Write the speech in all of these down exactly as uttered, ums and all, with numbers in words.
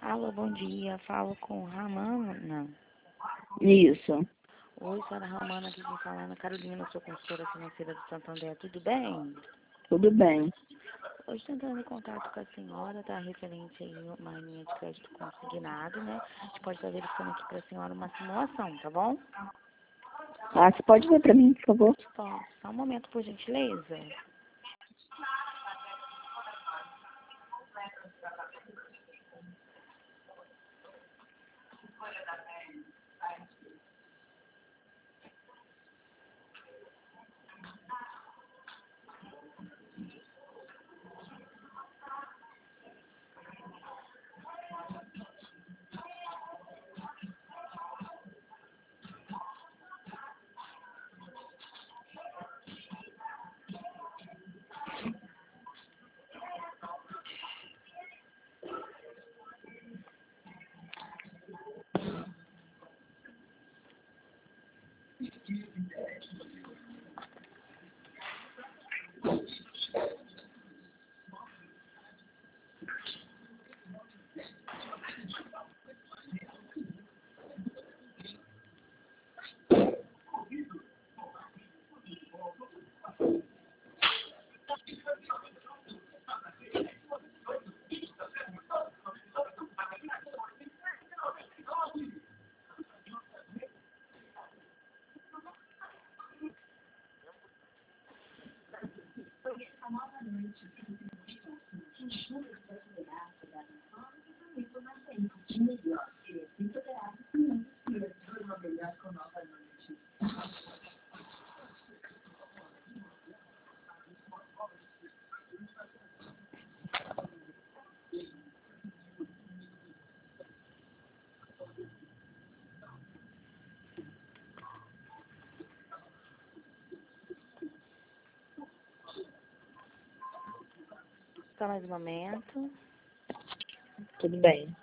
Alô, bom dia. Falo com Ramana. Isso. Oi, senhora Ramana, aqui quem fala é Ana Carolina, sou consultora financeira do Santander. Tudo bem? Tudo bem. Hoje tentando em contato com a senhora, tá referente aí a uma linha de crédito consignado, né? A gente pode estar verificando aqui para a senhora uma simulação, tá bom? Ah, você pode ver para mim, por favor? Posso. Só um momento, por gentileza. Só mais um momento. Tudo bem.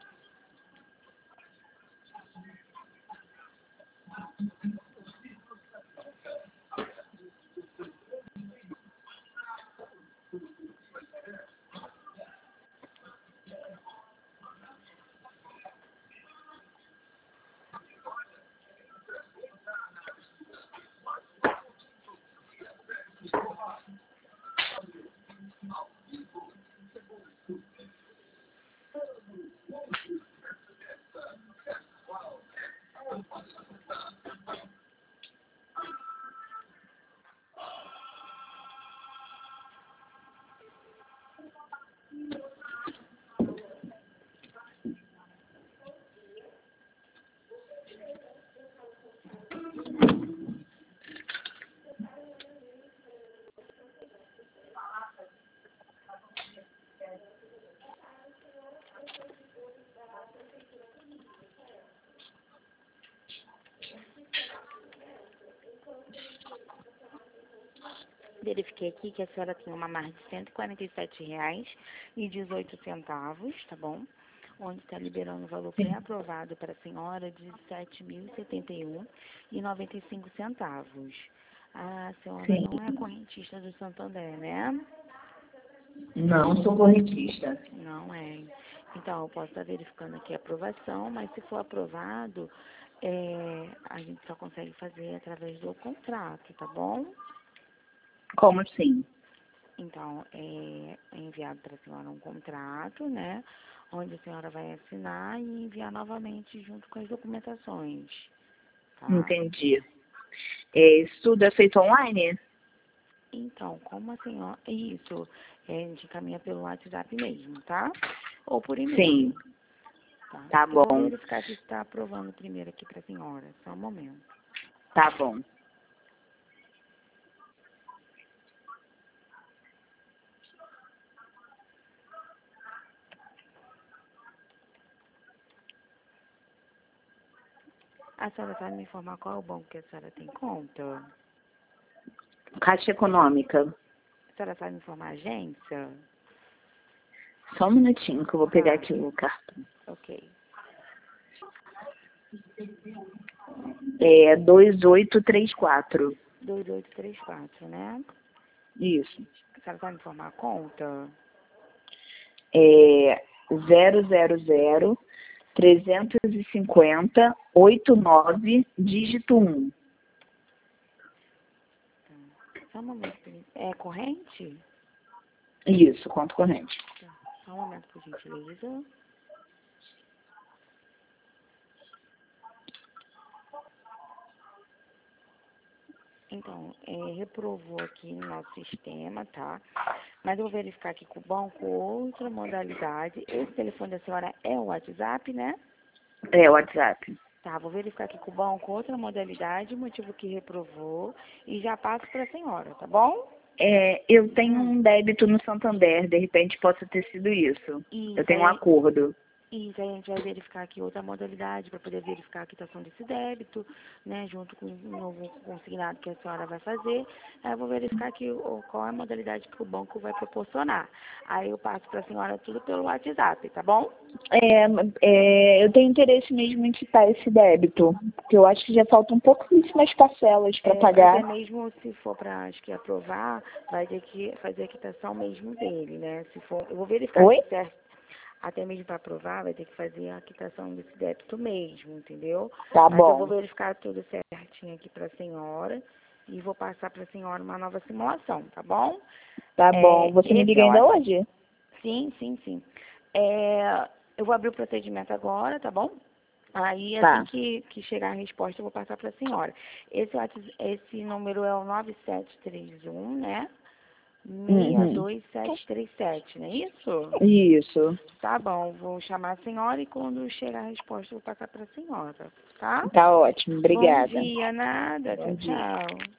Verifiquei aqui que a senhora tem uma margem de cento e quarenta e sete reais e dezoito centavos, tá bom? Onde está liberando o valor pré-aprovado para a senhora de sete mil e setenta e um reais e noventa e cinco centavos. A senhora Sim. não é correntista do Santander, né? Não sou correntista. Não é. Então, eu posso estar verificando aqui a aprovação, mas se for aprovado, é, a gente só consegue fazer através do contrato, tá bom? Como assim? Então, é enviado para a senhora um contrato, né? Onde a senhora vai assinar e enviar novamente junto com as documentações, tá? Entendi. É, isso tudo é feito online? Então, como a senhora... Isso, é, a gente encaminha pelo WhatsApp mesmo, tá? Ou por e-mail. Sim. Tá? Tá Eu vou bom. verificar se está aprovando primeiro aqui para a senhora. Só um momento. Tá bom. A senhora sabe me informar qual é o banco que a senhora tem conta? Caixa Econômica. A senhora sabe me informar a agência? Só um minutinho que eu vou pegar Tá. aqui o cartão. Ok. É dois oito três quatro. dois oito três quatro, né? Isso. A senhora sabe me informar a conta? É zero zero zero trezentos e cinquenta, oitenta e nove, dígito um. Só um momento, por gen- é corrente? Isso, conta corrente. Tá. Só um momento, por gentileza. Então, é, reprovou aqui no nosso sistema, tá? Mas eu vou verificar aqui com o banco outra modalidade. Esse telefone da senhora é o WhatsApp, né? É, o WhatsApp. Tá, vou verificar aqui com o banco outra modalidade, motivo que reprovou, e já passo para a senhora, tá bom? É, eu tenho Hum. um débito no Santander, de repente possa ter sido isso. Isso Eu tenho um aí, acordo. isso aí a gente vai verificar aqui outra modalidade para poder verificar a quitação desse débito, né, junto com o novo consignado que a senhora vai fazer. Aí eu vou verificar aqui o, qual é a modalidade que o banco vai proporcionar. Aí eu passo para a senhora tudo pelo WhatsApp, tá bom? É, é, eu tenho interesse mesmo em quitar esse débito, porque eu acho que já faltam pouquíssimas parcelas para É, pagar. até mesmo se for para, acho que aprovar, vai ter que fazer a quitação mesmo dele, né? Se for, eu vou verificar Oi? se certo, até mesmo para aprovar, vai ter que fazer a quitação desse débito mesmo, entendeu? Tá Mas eu vou bom, verificar tudo certinho aqui para a senhora e vou passar para a senhora uma nova simulação, tá bom? tá bom. É, Você me esse liga é o ainda WhatsApp. hoje? Sim, sim, sim. É, eu vou abrir o procedimento agora, tá bom? Aí, assim Tá, que, que chegar a resposta, eu vou passar para a senhora. Esse, WhatsApp- esse número é o nove sete três um, né? seis uhum. dois sete três sete, não é isso? Isso. Tá bom, vou chamar a senhora e quando chegar a resposta, eu vou passar para a senhora, tá? Tá ótimo, Bom obrigada. dia, nada. Bom Tchau, dia. tchau.